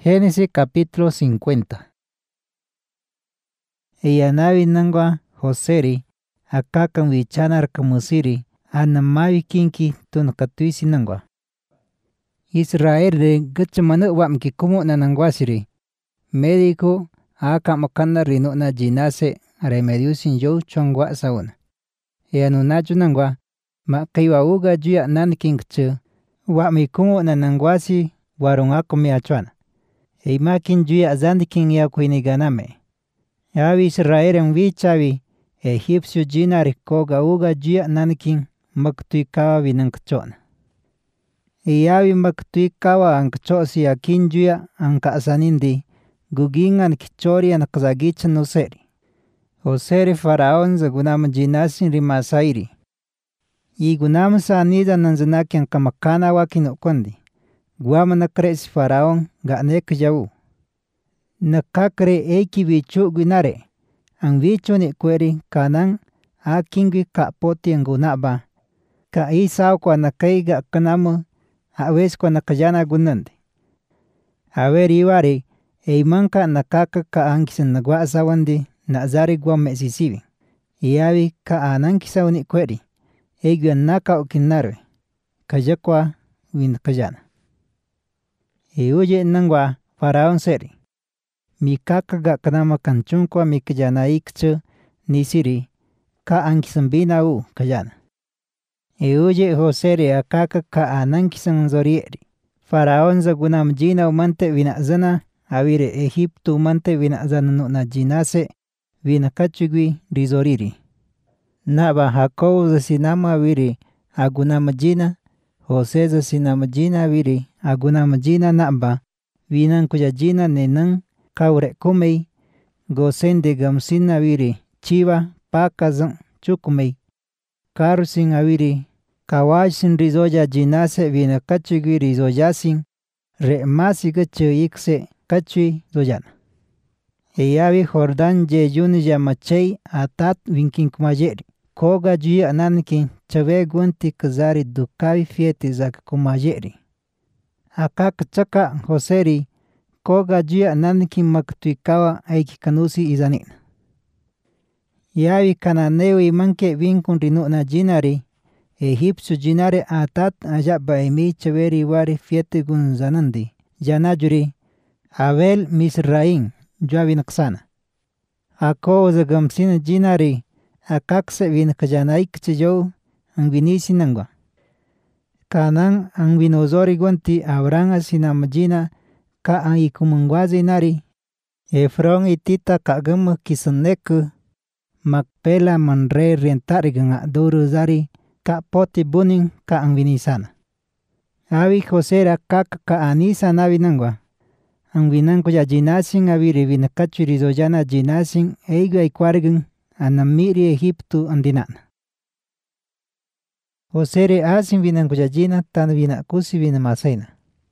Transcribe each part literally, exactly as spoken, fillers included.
Génesis capítulo cincuenta. Iyanawi nangwa Joseri, akakan wichanar kamusiri, anamawi kinki tunakatuisi nangwa. Israel de gachamana wamki kumu na nangwasiri. Médico aka makana rino na jinase remediusin yo chongwa sauna. Eanunachu nangwa, makaiwa uga juya nankinkchu, wami kumu na nangwasi warungako miachuana. Eimakin juya zandikin ya kuiniganame. Yawi Israelen wichawi, Egipcio jinari koga uga juya nankin maktuikawa winankchona. Iyawi maktuikawa ankchosi akin juya ankasanindi, gugingan kichori nakzagicha nuseri. Oseri faraon zagunam jinasin rimasairi. Igunam sanida nanzanakian kamakana wakinokondi. Guama nakresi faraon ganek jau. Nakakre eiki bichu guinare. Ang bichu ni kweri kanang akingwi kapoti ang gunaba. Ka isaw kwa nakaiga kanamu awes kwa nakajana gunandi. Awer iwari eimanka nakaka ka ankisan nagwasawandi nazari gwa mesisibi. Iyawi ka anankisaw ni kweri. Eigwan naka ukinarwe. Kajakwa win kajana. Iuje nangwa faraon seri. Mikaka ga kanama kanchunkwa mikajana ikchu nisiri ka ankisambina u kajana. Iuje hoseri akaka ka anankisan zorieri. Faraon zagunam jina umante winazana awire Egipto umante winazana nuna jinase winakachugwi rizoriri. Naba Jacob zasinama awire agunama jina, Jose zasinama jina awire agunama jina naba winan kuya jina nenang kaure kumei gosen de gamsin awire chiva pakazan chukumei karusin awire kawajsin rizoya jinase wina kachugwi rizoyasin re masi gachu ikse kachui zoyana. Eyawi Jordan je yuni yamachei atat winkinkumayeri. Koga juya nankin chawe gunti kazari dukawi fieti zak kumayeri. Akak chaka Joseri koga juya nankin maktuikawa aiki kanusi izanina. Yawi kananewi manke winkun rinuna jinari, Egipcio jinare atat ajaba emi chaweri wari fieti gun zanandi. Janajuri, Abel Misraim, juawi naksana. Ako zagamsina jinari, akakse winakajanaik chiyo ang winisi nangwa. Kanang ang winozori gwanti Abranga sinamajina ka ang ikumungwazi nari. Efron itita kagama kisaneku Makpela manre rentari ganga duru zari ka poti buning ka ang winisana. Awi Josera kak ka anisa nawi nangwa. Ang winangko ya jinasin awiri winakachuri zoyana jinasin eiga ikwargan anamiri Egipto andinana. Josere asin winangko ya jina tan winakusi winamasaina.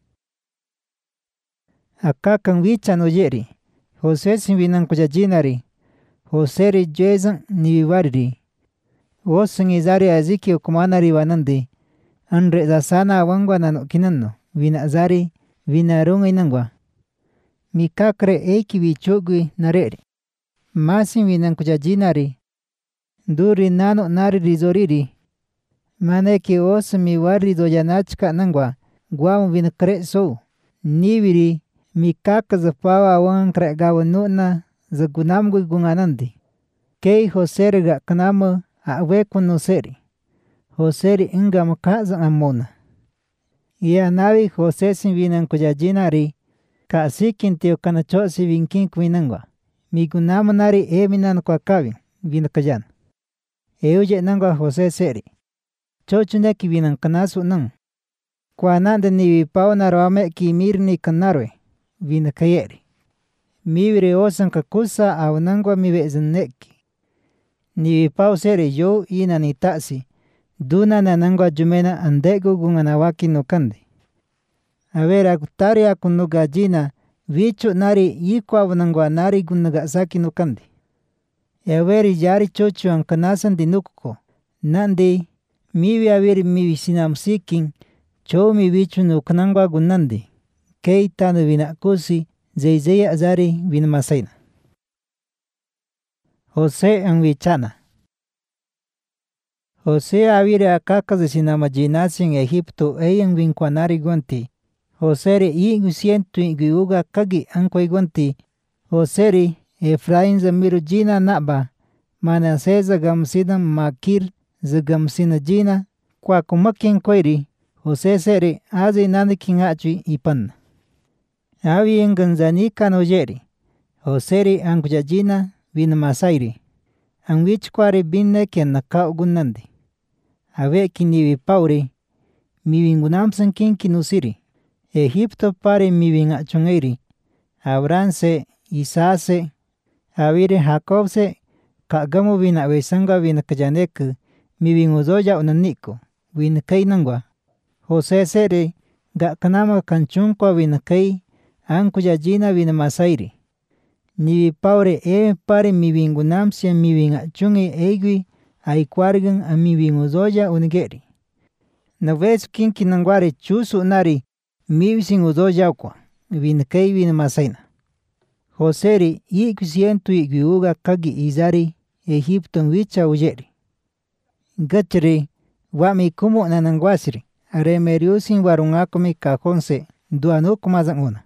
Akakang wichan oyeri. Jose sin winangko ya jinari. Joseri jezan niwiwariri. Osan izari aziki ukumanari wanandi. Anre zasana awangwa nanokinano. Winazari winarunga inangwa. Mikakre eiki wichugwi nareri. Masin winangko ya jinari. Duri nano nari rizoriri. Maneki osan miwari doyanachka nangwa. Guam winakre so. Niwiri mikaka zapawa wankre gawanuna zagunamgui gunganandi. Kei Joserga kanama awe kunoseri. Joseri inga makaza amona. Ia nawi Jose sin winangko ya jinari. Ka sikin teo kanachosi winkin kuinangwa. Migunama nari eminan kwa kawin winakajan. Euje nangwa Jose seri. Chochuneki winankanasu nang. Kwa nanda niwi pao narwame ki mirni kanarwe winakayeri. Miwire osan kakusa au nangwa miwezan neki. Niwi pao seri yo ina ni tasi. Duna na nangwa jumena andego gunganawaki no kandi. Awera akutari akunuga jina wichu nari yikwa nangwa nari gunagasaki no kandi. Aweri yari chochu ankanasan dinukuko. Nandi miwi aweri miwi sinamsikin chomi wichu no kanangwa gunandi. kei tanu bina kusi zai zai azari bin masaina. Jose ang wichana. Jose avire akaka de sinamajinasi en Egipto eyan vincuanari guanti. Joseri igu sientu igu uga kagi ankwai guanti. Joseri Efraín zamiru jina naba. Manasés gamsina makir zagamsina jina. Kwa kumakin kwairi. Jose seri azi nanikin achui ipan. Avi en ganzani kanojeri. Joseri ankwajina bin masairi. Ang wichkwari binne ken nakau gunandi. Ave kinivi pauri. Mivingunamsan kin kinusiri. Egipto pare mivingachungeri. Abranse, Isase, avire Jacobse, kagamu vina besanga vina kajaneku, mivingudoya unaniko, vina kainangwa. Jose sere, gakanama kanchunkwa vina kai, ankuya jina vina masairi. Nivi paure e pare mivingunamsia mivingachungi eigui, aikwargan a mivingudoya unigeri. Naves kinki nangware chusu nari, mivisin udoya kwa, vina kai vina masaina. Joseri iku sientu iku kagi izari Egipton wicha ujeri. Gacheri wami kumu nanangwasiri. Remeriusin warungakomi kajonse duanuk mazanguna.